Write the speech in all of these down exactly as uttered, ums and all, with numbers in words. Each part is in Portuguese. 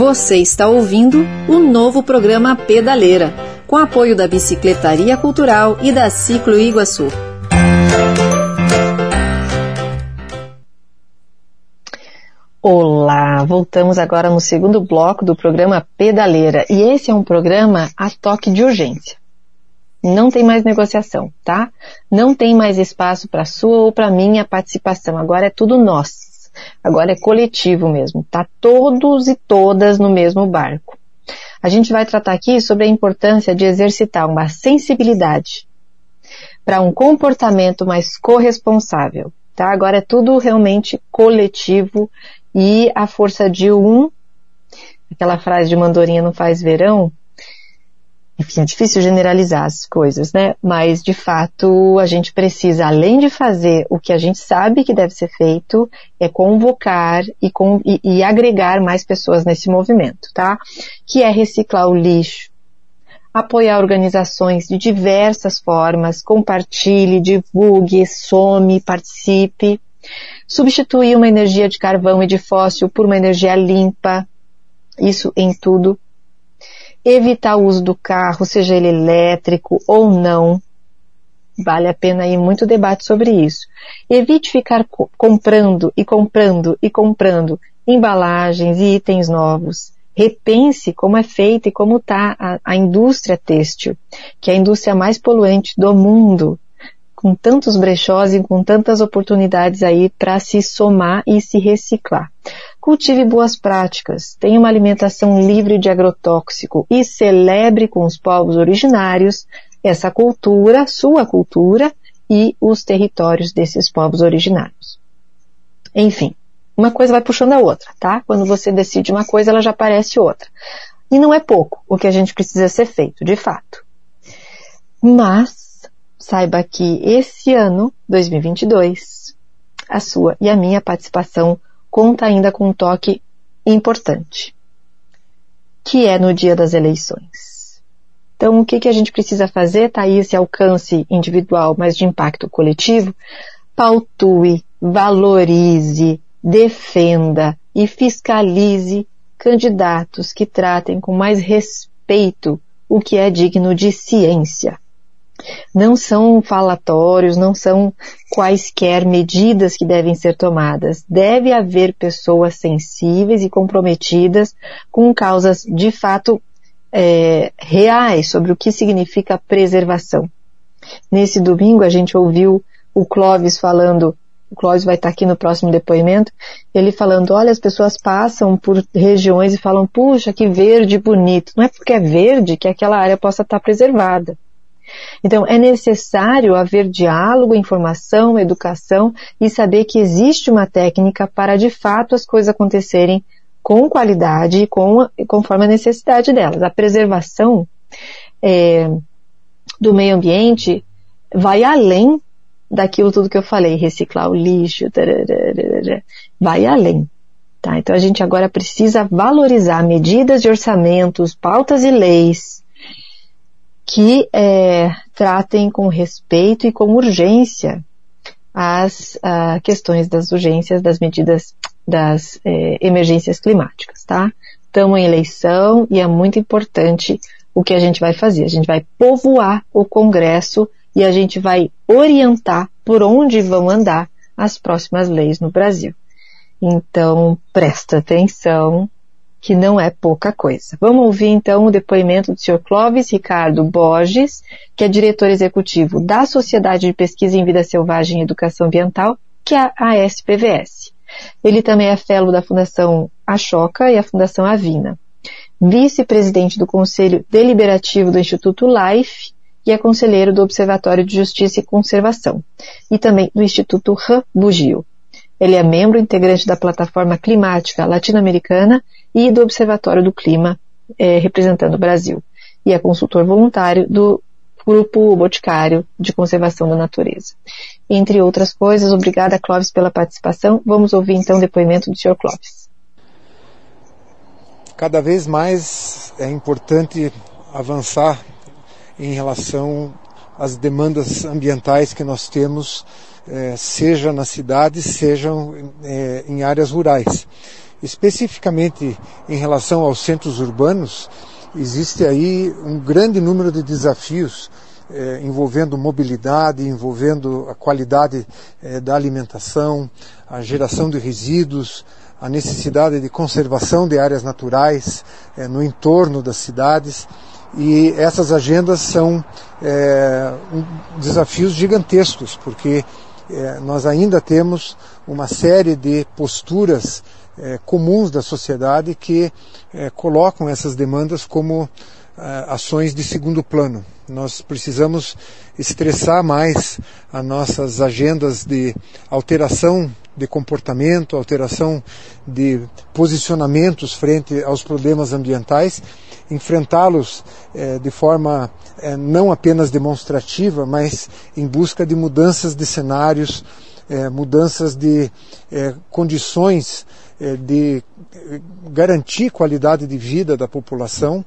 Você está ouvindo o novo programa Pedaleira, com apoio da Bicicletaria Cultural e da Ciclo Iguaçu. Olá, voltamos agora no segundo bloco do programa Pedaleira, e esse é um programa a toque de urgência. Não tem mais negociação, tá? Não tem mais espaço para sua ou para minha participação, agora é tudo nós. Agora é coletivo mesmo, tá todos e todas no mesmo barco. A gente vai tratar aqui sobre a importância de exercitar uma sensibilidade para um comportamento mais corresponsável, tá? Agora é tudo realmente coletivo e a força de um, aquela frase de Mandorinha não faz verão, enfim, é difícil generalizar as coisas, né? Mas, de fato, a gente precisa, além de fazer o que a gente sabe que deve ser feito, é convocar e, com, e, e agregar mais pessoas nesse movimento, tá? Que é reciclar o lixo, apoiar organizações de diversas formas, compartilhe, divulgue, some, participe, substituir uma energia de carvão e de fóssil por uma energia limpa, isso em tudo. Evitar o uso do carro, seja ele elétrico ou não. Vale a pena aí muito debate sobre isso. Evite ficar co- comprando e comprando e comprando embalagens e itens novos. Repense como é feita e como está a, a indústria têxtil, que é a indústria mais poluente do mundo, com tantos brechós e com tantas oportunidades aí para se somar e se reciclar. Cultive boas práticas, tenha uma alimentação livre de agrotóxico e celebre com os povos originários essa cultura, sua cultura e os territórios desses povos originários. Enfim, uma coisa vai puxando a outra, tá? Quando você decide uma coisa, ela já parece outra. E não é pouco o que a gente precisa ser feito, de fato. Mas saiba que esse ano, dois mil e vinte e dois, a sua e a minha participação conta ainda com um toque importante, que é no dia das eleições. Então, o que, que a gente precisa fazer? Tá aí esse alcance individual, mas de impacto coletivo. Pautue, valorize, defenda e fiscalize candidatos que tratem com mais respeito o que é digno de ciência. Não são falatórios, não são quaisquer medidas que devem ser tomadas. Deve haver pessoas sensíveis e comprometidas com causas de fato é, reais sobre o que significa preservação. Nesse domingo a gente ouviu o Clóvis falando, o Clóvis vai estar aqui no próximo depoimento, ele falando, olha, as pessoas passam por regiões e falam, puxa, que verde bonito. Não é porque é verde que aquela área possa estar preservada. Então, é necessário haver diálogo, informação, educação e saber que existe uma técnica para, de fato, as coisas acontecerem com qualidade e com, conforme a necessidade delas. A preservação é, do meio ambiente vai além daquilo tudo que eu falei, reciclar o lixo, tararara, vai além. Tá? Então, a gente agora precisa valorizar medidas de orçamentos, pautas e leis que é, tratem com respeito e com urgência as uh, questões das urgências, das medidas das eh, emergências climáticas, tá? Estamos em eleição e é muito importante o que a gente vai fazer. A gente vai povoar o Congresso e a gente vai orientar por onde vão andar as próximas leis no Brasil. Então, presta atenção, que não é pouca coisa. Vamos ouvir então o depoimento do senhor Clóvis Ricardo Borges, que é diretor executivo da Sociedade de Pesquisa em Vida Selvagem e Educação Ambiental, que é a S P V S. Ele também é fellow da Fundação Ashoka e a Fundação Avina, vice-presidente do Conselho Deliberativo do Instituto Life e é conselheiro do Observatório de Justiça e Conservação, e também do Instituto Han Bugio. Ele é membro integrante da Plataforma Climática Latino-Americana e do Observatório do Clima, eh, representando o Brasil. E é consultor voluntário do Grupo Boticário de Conservação da Natureza. Entre outras coisas, obrigada, Clóvis, pela participação. Vamos ouvir então o depoimento do senhor Clóvis. Cada vez mais é importante avançar em relação às demandas ambientais que nós temos, eh, seja nas cidades, sejam eh, em áreas rurais. Especificamente em relação aos centros urbanos, existe aí um grande número de desafios eh, envolvendo mobilidade, envolvendo a qualidade eh, da alimentação, a geração de resíduos, a necessidade de conservação de áreas naturais eh, no entorno das cidades. E essas agendas são é, um, desafios gigantescos, porque é, nós ainda temos uma série de posturas é, comuns da sociedade que é, colocam essas demandas como é, ações de segundo plano. Nós precisamos estressar mais as nossas agendas de alteração de comportamento, alteração de posicionamentos frente aos problemas ambientais, enfrentá-los eh, de forma eh, não apenas demonstrativa, mas em busca de mudanças de cenários, eh, mudanças de eh, condições eh, de garantir qualidade de vida da população.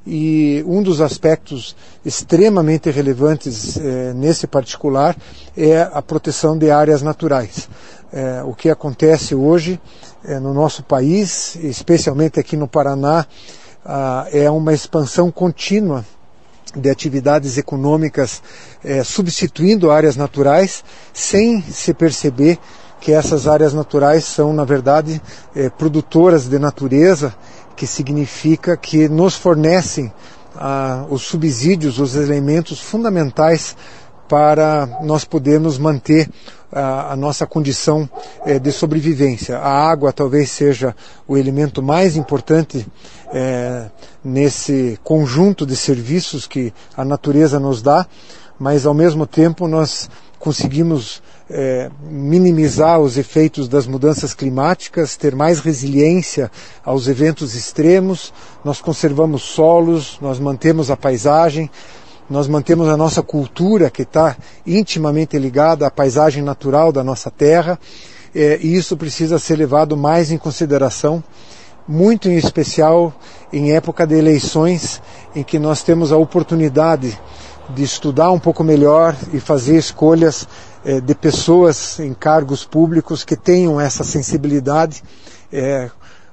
E um dos aspectos extremamente relevantes eh, nesse particular é a proteção de áreas naturais. Eh, o que acontece hoje eh, no nosso país, especialmente aqui no Paraná, ah, é uma expansão contínua de atividades econômicas eh, substituindo áreas naturais, sem se perceber que essas áreas naturais são, na verdade, eh, produtoras de natureza, que significa que nos fornecem ah, os subsídios, os elementos fundamentais para nós podermos manter a, a nossa condição eh, de sobrevivência. A água talvez seja o elemento mais importante eh, nesse conjunto de serviços que a natureza nos dá, mas ao mesmo tempo nós conseguimos É, minimizar os efeitos das mudanças climáticas, ter mais resiliência aos eventos extremos, nós conservamos solos, nós mantemos a paisagem, nós mantemos a nossa cultura, que está intimamente ligada à paisagem natural da nossa terra, é, e isso precisa ser levado mais em consideração, muito em especial em época de eleições, em que nós temos a oportunidade de estudar um pouco melhor e fazer escolhas eh, de pessoas em cargos públicos que tenham essa sensibilidade, eh,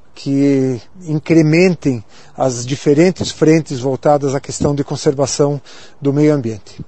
que incrementem as diferentes frentes voltadas à questão de conservação do meio ambiente.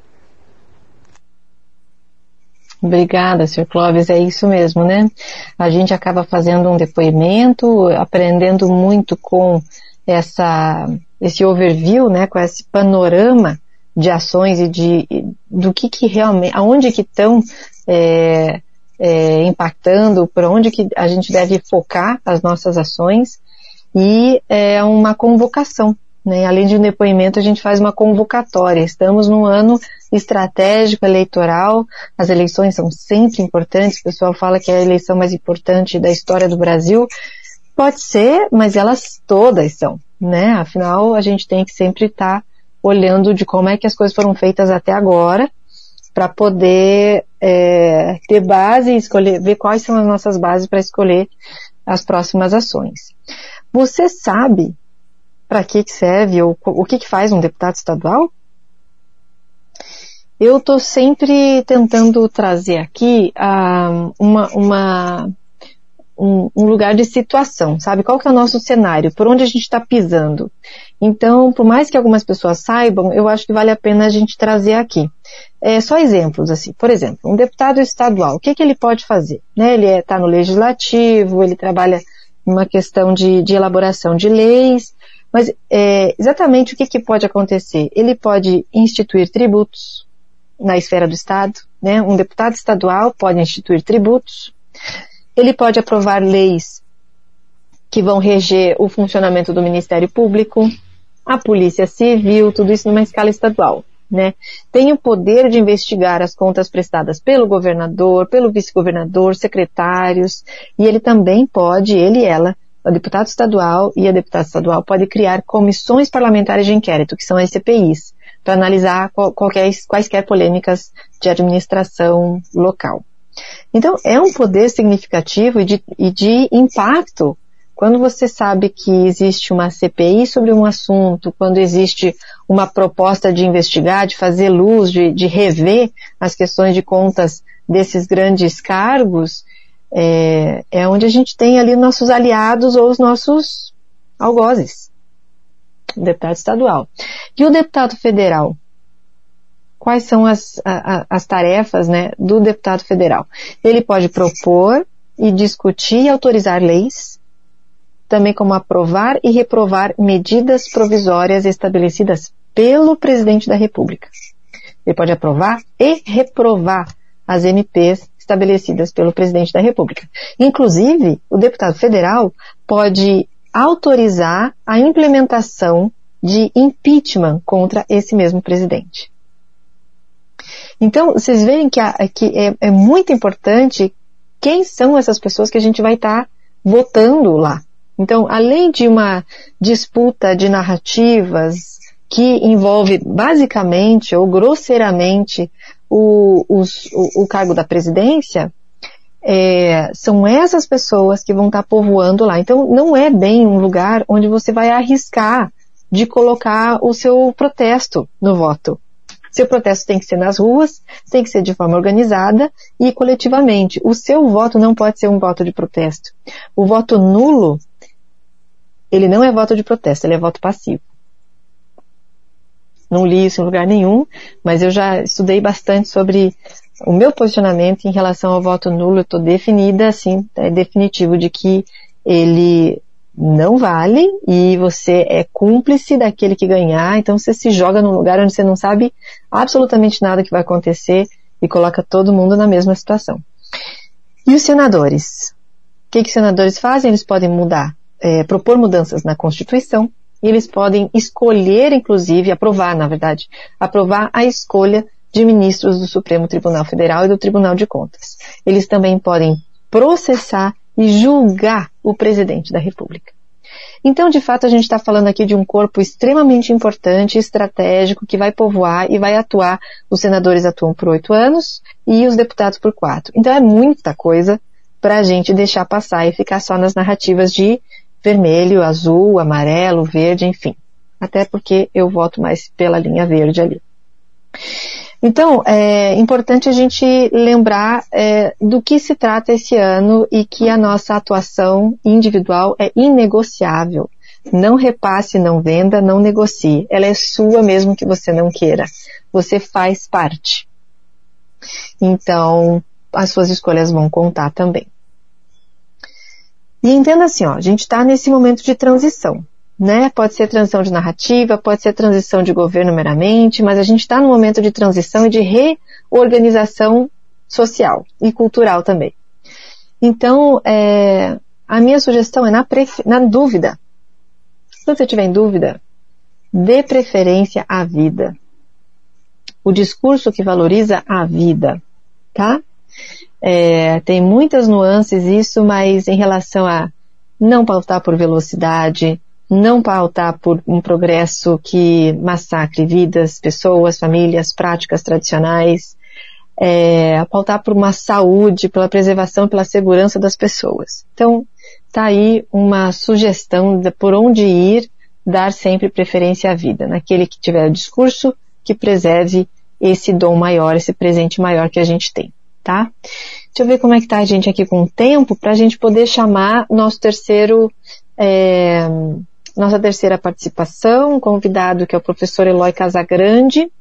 Obrigada, senhor Clóvis, é isso mesmo, né? A gente acaba fazendo um depoimento, aprendendo muito com essa, esse overview, né, com esse panorama de ações e de do que que realmente, aonde que estão é, é, impactando, por onde que a gente deve focar as nossas ações, e é uma convocação, né? Além de um depoimento, a gente faz uma convocatória. Estamos num ano estratégico eleitoral, as eleições são sempre importantes, o pessoal fala que é a eleição mais importante da história do Brasil, pode ser, mas elas todas são, né? Afinal, a gente tem que sempre estar olhando de como é que as coisas foram feitas até agora, para poder é, ter base e escolher, ver quais são as nossas bases para escolher as próximas ações. Você sabe para que serve ou o que faz um deputado estadual? Eu estou sempre tentando trazer aqui uh, uma, uma, um, um lugar de situação, sabe? Qual que é o nosso cenário? Por onde a gente está pisando? Então, por mais que algumas pessoas saibam, eu acho que vale a pena a gente trazer aqui. É, só exemplos, assim. Por exemplo, um deputado estadual, o que que ele pode fazer? Né? Ele está no legislativo, ele trabalha numa questão de, de elaboração de leis, mas é, exatamente o que que pode acontecer? Ele pode instituir tributos na esfera do Estado, né? Um deputado estadual pode instituir tributos, ele pode aprovar leis que vão reger o funcionamento do Ministério Público, a Polícia Civil, tudo isso numa escala estadual, né? Tem o poder de investigar as contas prestadas pelo governador, pelo vice-governador, secretários, e ele também pode, ele e ela, o deputado estadual e a deputada estadual pode criar comissões parlamentares de inquérito, que são as C P Is, para analisar qualquer, quaisquer polêmicas de administração local. Então, é um poder significativo e de, e de impacto. Quando você sabe que existe uma C P I sobre um assunto, quando existe uma proposta de investigar, de fazer luz, de, de rever as questões de contas desses grandes cargos, é, é onde a gente tem ali nossos aliados ou os nossos algozes. O deputado estadual. E o deputado federal? Quais são as, a, as tarefas, né, do deputado federal? Ele pode propor e discutir e autorizar leis, também como aprovar e reprovar medidas provisórias estabelecidas pelo presidente da República. Ele pode aprovar e reprovar as M Ps estabelecidas pelo presidente da República. Inclusive, o deputado federal pode autorizar a implementação de impeachment contra esse mesmo presidente. Então, vocês veem que, a, que é, é muito importante quem são essas pessoas que a gente vai estar tá votando lá. Então, além de uma disputa de narrativas que envolve basicamente ou grosseiramente o, os, o, o cargo da presidência, é, são essas pessoas que vão estar tá povoando lá. Então, não é bem um lugar onde você vai arriscar de colocar o seu protesto no voto. Seu protesto tem que ser nas ruas, tem que ser de forma organizada e coletivamente. O seu voto não pode ser um voto de protesto. O voto nulo, ele não é voto de protesto, ele é voto passivo. Não li isso em lugar nenhum, mas eu já estudei bastante sobre o meu posicionamento em relação ao voto nulo. Eu estou definida, assim, é definitivo de que ele não vale e você é cúmplice daquele que ganhar, então você se joga num lugar onde você não sabe absolutamente nada que vai acontecer e coloca todo mundo na mesma situação. E os senadores? O que que os senadores fazem? Eles podem mudar, é, propor mudanças na Constituição e eles podem escolher, inclusive, aprovar, na verdade, aprovar a escolha de ministros do Supremo Tribunal Federal e do Tribunal de Contas. Eles também podem processar e julgar o presidente da República. Então, de fato, a gente está falando aqui de um corpo extremamente importante, estratégico, que vai povoar e vai atuar. Os senadores atuam por oito anos e os deputados por quatro. Então, é muita coisa para a gente deixar passar e ficar só nas narrativas de vermelho, azul, amarelo, verde, enfim. Até porque eu voto mais pela linha verde ali. Então, é importante a gente lembrar é, do que se trata esse ano e que a nossa atuação individual é inegociável. Não repasse, não venda, não negocie. Ela é sua mesmo que você não queira. Você faz parte. Então, as suas escolhas vão contar também. E entenda assim, ó, a gente está nesse momento de transição. Né? Pode ser transição de narrativa, pode ser transição de governo meramente, mas a gente está no momento de transição e de reorganização social e cultural também. Então, é, a minha sugestão é na, pref... na dúvida. Se você tiver em dúvida, dê preferência à vida. O discurso que valoriza a vida, tá? É, tem muitas nuances isso, mas em relação a não pautar por velocidade, não pautar por um progresso que massacre vidas, pessoas, famílias, práticas tradicionais, é, pautar por uma saúde, pela preservação e pela segurança das pessoas. Então, tá aí uma sugestão de por onde ir, dar sempre preferência à vida, naquele que tiver o discurso que preserve esse dom maior, esse presente maior que a gente tem, tá? Deixa eu ver como é que tá a gente aqui com o tempo, para a gente poder chamar nosso terceiro... É, nossa terceira participação, um convidado que é o professor Eloy Casagrande.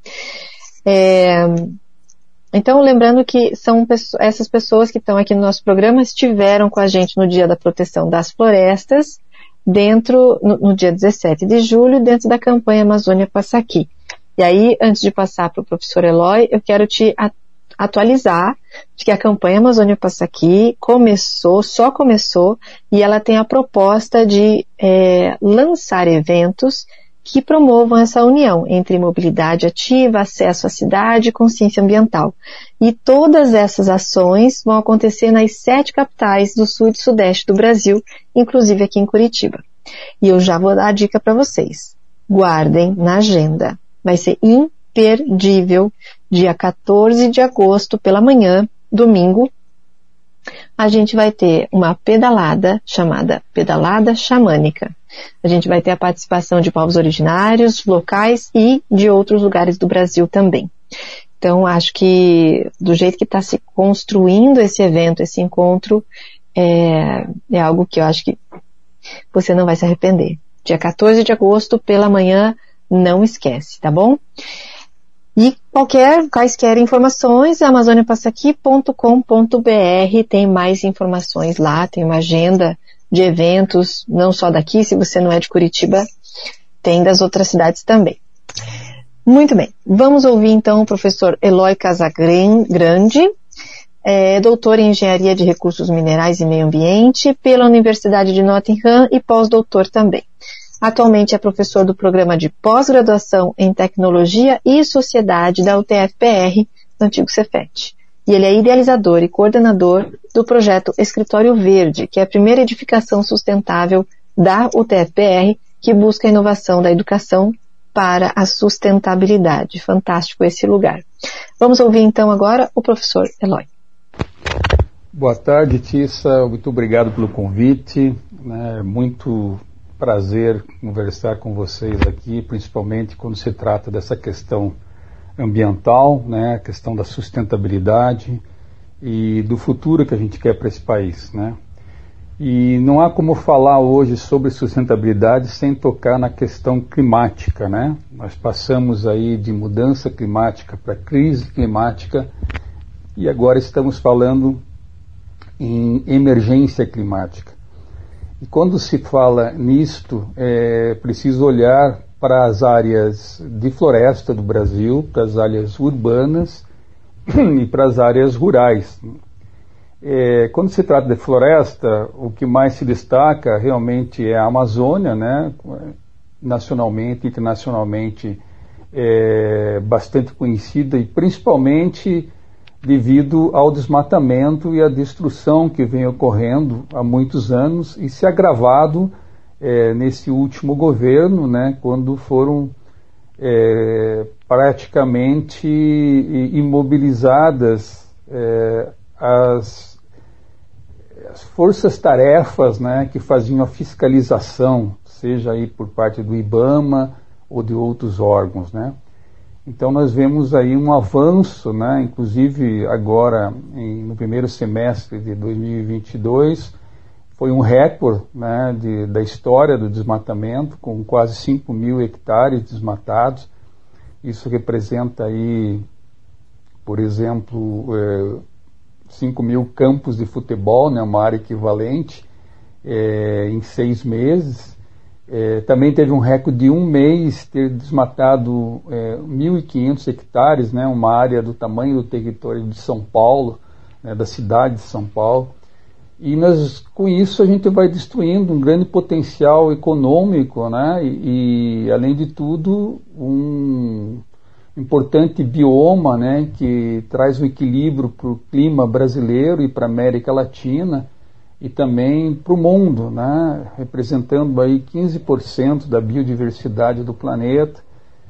É, então, lembrando que são pessoas, essas pessoas que estão aqui no nosso programa estiveram com a gente no Dia da Proteção das Florestas, dentro, no, no dia dezessete de julho, dentro da campanha Amazônia Passa Aqui. E aí, antes de passar para o professor Eloy, eu quero te atualizar de que a campanha Amazônia Passa Aqui começou, só começou, e ela tem a proposta de é, lançar eventos que promovam essa união entre mobilidade ativa, acesso à cidade e consciência ambiental. E todas essas ações vão acontecer nas sete capitais do sul e sudeste do Brasil, inclusive aqui em Curitiba. E eu já vou dar a dica para vocês. Guardem na agenda. Vai ser imperdível. Dia quatorze de agosto, pela manhã, domingo, a gente vai ter uma pedalada chamada Pedalada Xamânica. A gente vai ter a participação de povos originários, locais e de outros lugares do Brasil também. Então, acho que do jeito que está se construindo esse evento, esse encontro, é, é algo que eu acho que você não vai se arrepender. Dia quatorze de agosto, pela manhã, não esquece, tá bom? E qualquer, quaisquer informações, amazônia passa aqui ponto com ponto b r, tem mais informações lá, tem uma agenda de eventos, não só daqui, se você não é de Curitiba, tem das outras cidades também. Muito bem, vamos ouvir então o professor Eloy Casagrande, é doutor em Engenharia de Recursos Minerais e Meio Ambiente pela Universidade de Nottingham e pós-doutor também. Atualmente é professor do programa de pós-graduação em Tecnologia e Sociedade da U T F P R, no antigo Cefet. E ele é idealizador e coordenador do projeto Escritório Verde, que é a primeira edificação sustentável da U T F P R, que busca a inovação da educação para a sustentabilidade. Fantástico esse lugar. Vamos ouvir então agora o professor Eloy. Boa tarde, Tissa. Muito obrigado pelo convite. É muito prazer conversar com vocês aqui, principalmente quando se trata dessa questão ambiental, né, a questão da sustentabilidade e do futuro que a gente quer para esse país, né? E não há como falar hoje sobre sustentabilidade sem tocar na questão climática, né? Nós passamos aí de mudança climática para crise climática e agora estamos falando em emergência climática. E quando se fala nisto, é preciso olhar para as áreas de floresta do Brasil, para as áreas urbanas e para as áreas rurais. É, quando se trata de floresta, o que mais se destaca realmente é a Amazônia, né? Nacionalmente, internacionalmente, é bastante conhecida e principalmente devido ao desmatamento e à destruição que vem ocorrendo há muitos anos e se agravado é, nesse último governo, né, quando foram é, praticamente imobilizadas é, as, as forças-tarefas, né, que faziam a fiscalização, seja aí por parte do IBAMA ou de outros órgãos, né. Então nós vemos aí um avanço, né, inclusive agora em, no primeiro semestre de dois mil e vinte e dois, foi um recorde, né, de, da história do desmatamento, com quase cinco mil hectares desmatados. Isso representa aí, por exemplo, é, cinco mil campos de futebol, né, uma área equivalente, é, em seis meses. É, também teve um recorde de um mês ter desmatado é, mil e quinhentos hectares, né, uma área do tamanho do território de São Paulo, né, da cidade de São Paulo. E nós, com isso a gente vai destruindo um grande potencial econômico, né, e, e além de tudo um importante bioma, né, que traz um equilíbrio para o clima brasileiro e para a América Latina, e também para o mundo, né, representando aí quinze por cento da biodiversidade do planeta,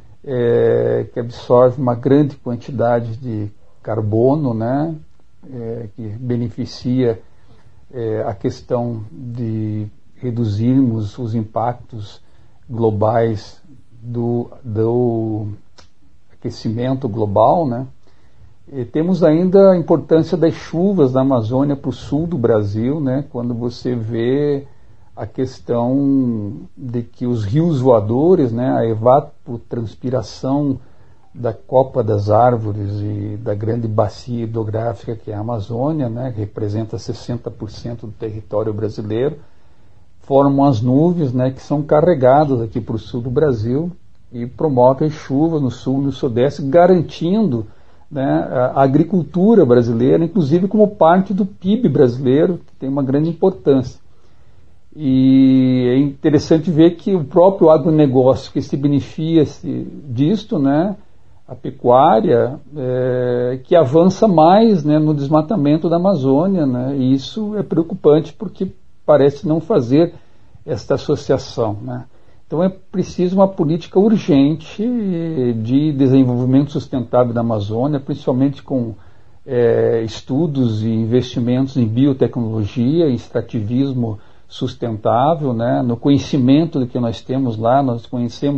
é, que absorve uma grande quantidade de carbono, né, é, que beneficia é, a questão de reduzirmos os impactos globais do, do aquecimento global, né. E temos ainda a importância das chuvas da Amazônia para o sul do Brasil, né? Quando você vê a questão de que os rios voadores, né, a evapotranspiração da copa das árvores e da grande bacia hidrográfica que é a Amazônia, né, que representa sessenta por cento do território brasileiro, formam as nuvens, né, que são carregadas aqui para o sul do Brasil e promovem chuva no sul e no sudeste, garantindo, né, a agricultura brasileira, inclusive como parte do P I B brasileiro, que tem uma grande importância. E é interessante ver que o próprio agronegócio que se beneficia disto, né, a pecuária, é, que avança mais, né, no desmatamento da Amazônia, né, e isso é preocupante porque parece não fazer esta associação, né. Então é preciso uma política urgente de desenvolvimento sustentável da Amazônia, principalmente com é, estudos e investimentos em biotecnologia, em extrativismo sustentável, né, no conhecimento do que nós temos lá. Nós conhecemos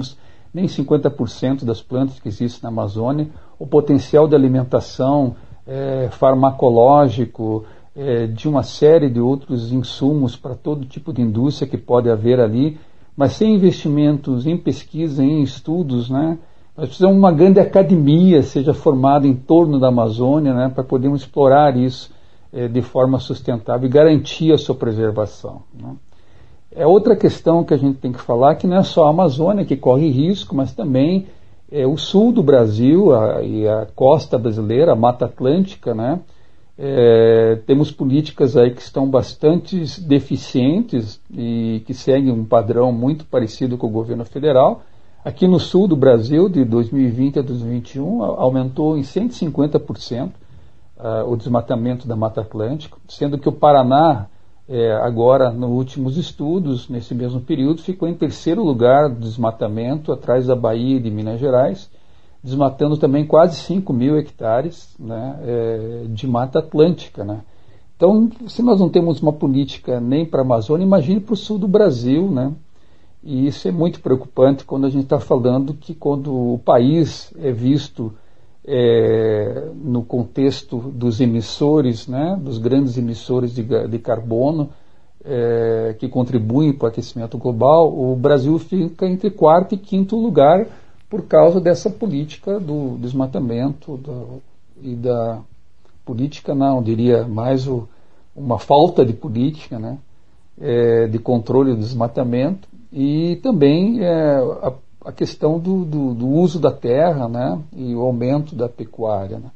nem cinquenta por cento das plantas que existem na Amazônia, o potencial de alimentação é, farmacológico, é, de uma série de outros insumos para todo tipo de indústria que pode haver ali, mas sem investimentos em pesquisa, em estudos, né? Nós precisamos de uma grande academia seja formada em torno da Amazônia, né, para podermos explorar isso é, de forma sustentável e garantir a sua preservação, né? É outra questão que a gente tem que falar, que não é só a Amazônia que corre risco, mas também é, o sul do Brasil a, e a costa brasileira, a Mata Atlântica, né? É, temos políticas aí que estão bastante deficientes e que seguem um padrão muito parecido com o governo federal. Aqui no sul do Brasil, de dois mil e vinte a dois mil e vinte e um, aumentou em cento e cinquenta por cento uh, o desmatamento da Mata Atlântica, sendo que o Paraná, é, agora, nos últimos estudos, nesse mesmo período, ficou em terceiro lugar do desmatamento, atrás da Bahia e de Minas Gerais, desmatando também quase cinco mil hectares, né, é, de Mata Atlântica, né? Então, se nós não temos uma política nem para a Amazônia, imagine para o sul do Brasil, né? E isso é muito preocupante quando a gente está falando que quando o país é visto é, no contexto dos emissores, né, dos grandes emissores de, de carbono, é, que contribuem para o aquecimento global, o Brasil fica entre quarto e quinto lugar por causa dessa política do desmatamento do, e da política, não, diria mais o, uma falta de política, né, é, de controle do desmatamento. E também é, a, a questão do, do, do uso da terra, né, e o aumento da pecuária, né.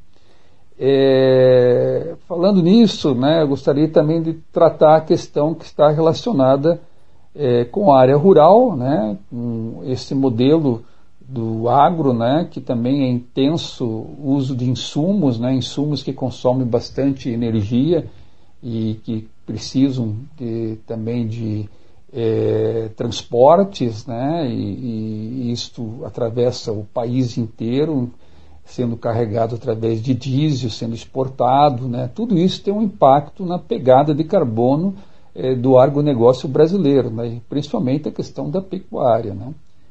É, falando nisso, né, eu gostaria também de tratar a questão que está relacionada é, com a área rural, né, com esse modelo do agro, né, que também é intenso uso de insumos, né, insumos que consomem bastante energia e que precisam de, também de É, transportes, né, e, e isto atravessa o país inteiro, sendo carregado através de diesel, sendo exportado, né, tudo isso tem um impacto na pegada de carbono é, do agronegócio brasileiro, né, principalmente a questão da pecuária, né.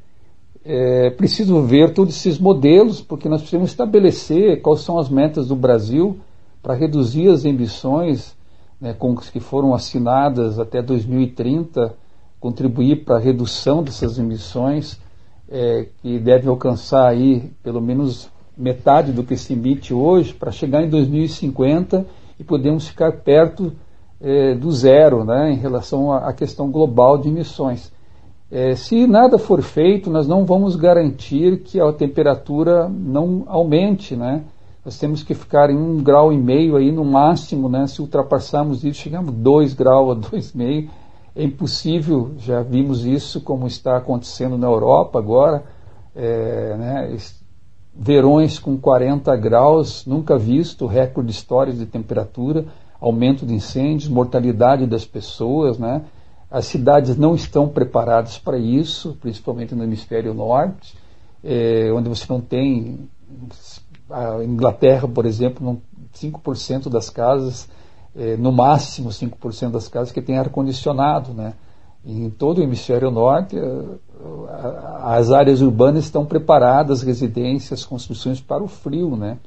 É preciso ver todos esses modelos, porque nós precisamos estabelecer quais são as metas do Brasil para reduzir as emissões, né, com que foram assinadas até dois mil e trinta, contribuir para a redução dessas emissões, é, que devem alcançar aí pelo menos metade do que se emite hoje, para chegar em dois mil e cinquenta e podermos ficar perto é, do zero, né, em relação à questão global de emissões. É, se nada for feito, nós não vamos garantir que a temperatura não aumente, né? Nós temos que ficar em um grau e meio aí no máximo, né? Se ultrapassarmos isso, chegamos a dois graus, a dois e meio. É impossível, já vimos isso como está acontecendo na Europa agora, é, né, verões com quarenta graus, nunca visto, recorde histórico de temperatura, aumento de incêndios, mortalidade das pessoas, né? As cidades não estão preparadas para isso, principalmente no hemisfério norte, é, onde você não tem, a Inglaterra, por exemplo, não, cinco por cento das casas, É, no máximo cinco por cento das casas que tem ar-condicionado, né? E em todo o hemisfério norte, as áreas urbanas estão preparadas, residências, construções para o frio, né?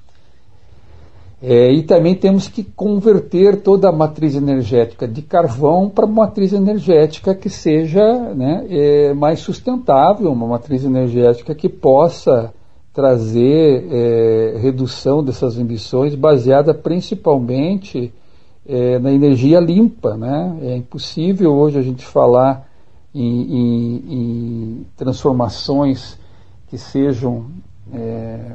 É, e também temos que converter toda a matriz energética de carvão para uma matriz energética que seja, né, é, mais sustentável, uma matriz energética que possa trazer é, redução dessas emissões baseada principalmente É, na energia limpa, né? É impossível hoje a gente falar em, em, em transformações que sejam é,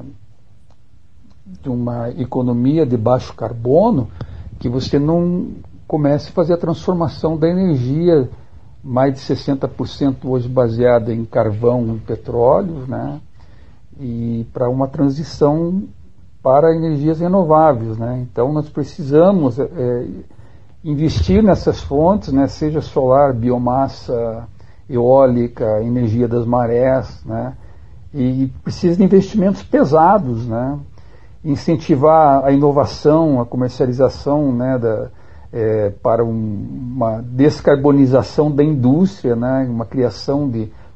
de uma economia de baixo carbono, que você não comece a fazer a transformação da energia, mais de sessenta por cento hoje baseada em carvão e petróleo, né? E para uma transição para energias renováveis, né? Então nós precisamos é, investir nessas fontes, né? Seja solar, biomassa, eólica, energia das marés, né? E precisa de investimentos pesados, né? Incentivar a inovação, a comercialização, né, da, é, para um, uma descarbonização da indústria, né? Uma criação de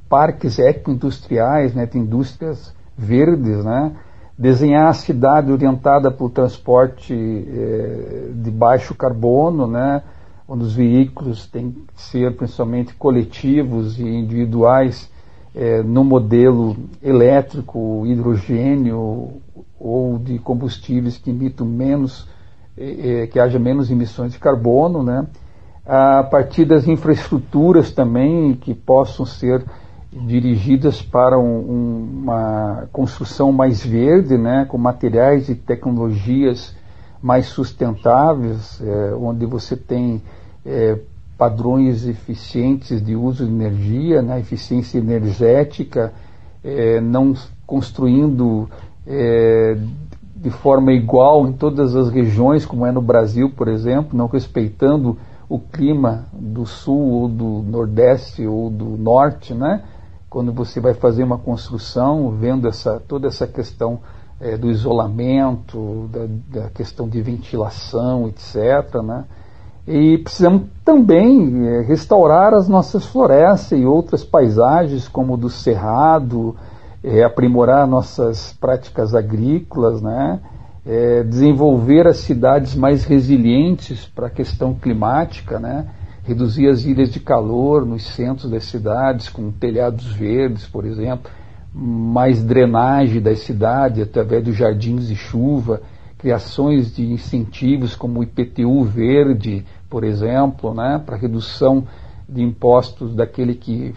parques ecoindustriais, né, de indústrias verdes, né, desenhar a cidade orientada para o transporte eh, de baixo carbono, né, onde os veículos têm que ser principalmente coletivos e individuais, eh, no modelo elétrico, hidrogênio ou de combustíveis que emitam menos, eh, que haja menos emissões de carbono, né, a partir das infraestruturas também que possam ser dirigidas para um, um, uma construção mais verde, né, com materiais e tecnologias mais sustentáveis, é, onde você tem é, padrões eficientes de uso de energia, né, eficiência energética, é, não construindo é, de forma igual em todas as regiões, como é no Brasil, por exemplo, não respeitando o clima do sul ou do nordeste ou do norte, né? Quando você vai fazer uma construção, vendo essa, toda essa questão é, do isolamento, da, da questão de ventilação, etcétera, né? E precisamos também é, restaurar as nossas florestas e outras paisagens, como o do cerrado, é, aprimorar nossas práticas agrícolas, né? É, desenvolver as cidades mais resilientes para a questão climática, né? Reduzir as ilhas de calor nos centros das cidades, com telhados verdes, por exemplo, mais drenagem das cidades através dos jardins de chuva, criações de incentivos como o I P T U verde, por exemplo, né? Para redução de impostos daquele que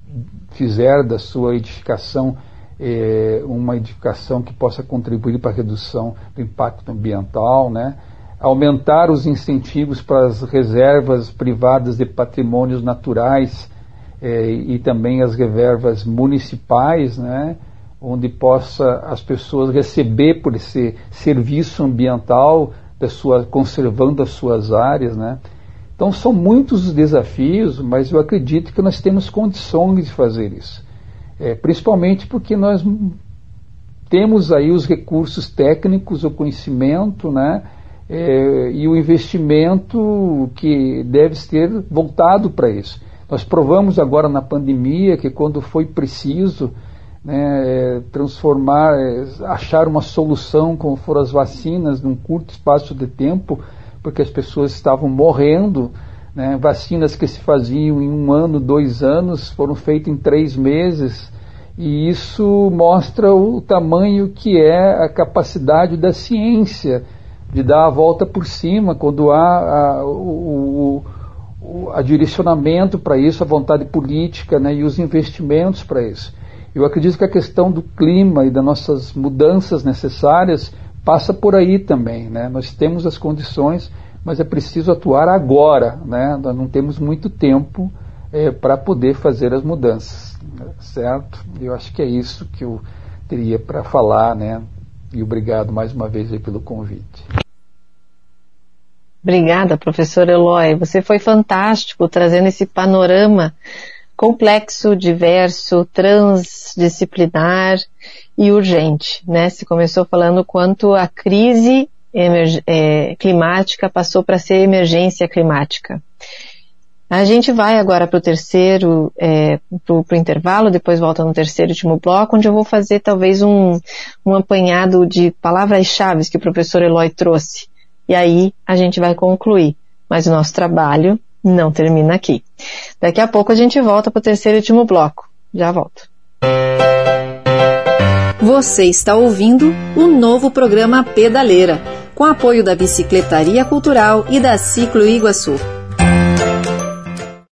fizer da sua edificação É, uma edificação que possa contribuir para a redução do impacto ambiental, né? Aumentar os incentivos para as reservas privadas de patrimônios naturais é, e também as reservas municipais, né? Onde possa as pessoas receber por esse serviço ambiental, da sua, conservando as suas áreas, né? Então são muitos os desafios, mas eu acredito que nós temos condições de fazer isso. É, principalmente porque nós temos aí os recursos técnicos, o conhecimento, né, é, e o investimento que deve ser voltado para isso. Nós provamos agora na pandemia que quando foi preciso, né, transformar, achar uma solução como foram as vacinas num curto espaço de tempo, porque as pessoas estavam morrendo, né, vacinas que se faziam em um ano, dois anos, foram feitas em três meses, e isso mostra o tamanho que é a capacidade da ciência de dar a volta por cima quando há a, o, o a direcionamento para isso, a vontade política, né, e os investimentos para isso. Eu acredito que a questão do clima e das nossas mudanças necessárias passa por aí também, né? Nós temos as condições, mas é preciso atuar agora, né? Nós não temos muito tempo é, para poder fazer as mudanças, certo? Eu acho que é isso que eu teria para falar, né? E obrigado mais uma vez aí pelo convite. Obrigada, professor Eloy. Você foi fantástico trazendo esse panorama complexo, diverso, transdisciplinar e urgente, né? Se começou falando quanto a crise emerg- é, climática passou para ser emergência climática. A gente vai agora para o terceiro, é, para o intervalo, depois volta no terceiro e último bloco, onde eu vou fazer talvez um, um apanhado de palavras-chave que o professor Eloy trouxe. E aí a gente vai concluir. Mas o nosso trabalho não termina aqui. Daqui a pouco a gente volta para o terceiro e último bloco. Já volto. Você está ouvindo o novo programa Pedaleira, com apoio da Bicicletaria Cultural e da Ciclo Iguaçu.